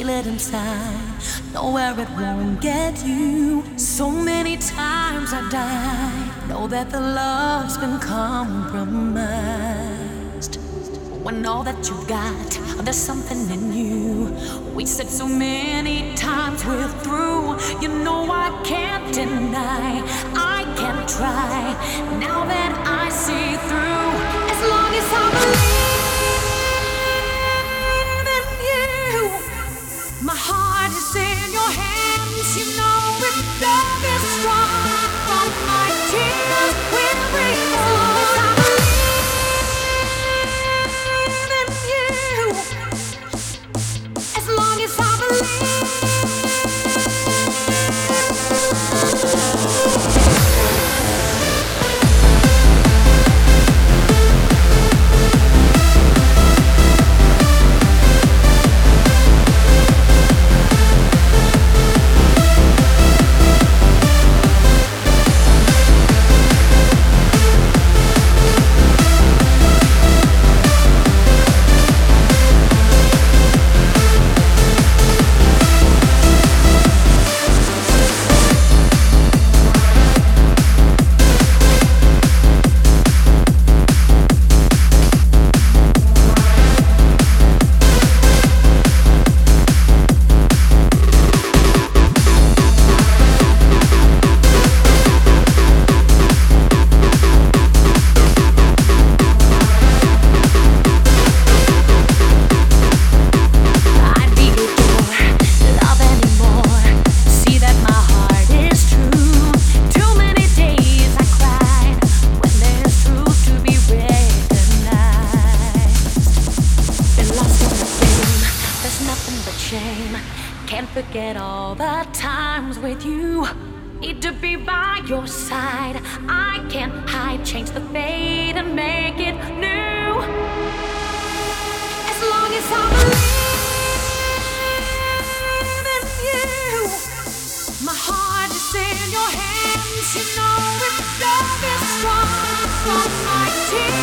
feel it inside, nowhere it won't get you. So many times I died, know that the love's been compromised. When all that you've got, there's something in you. We said so many times we're through. You know I can't deny, I can't try. Now that I see through, as long as I believe in you, my heart is in your hands. You know if love is strong, from my tears will bring more. As long as I can't forget all the times with you. Need to be by your side. I can't hide, change the fate and make it new. As long as I believe in you, my heart is in your hands. You know if love is strong, from my tears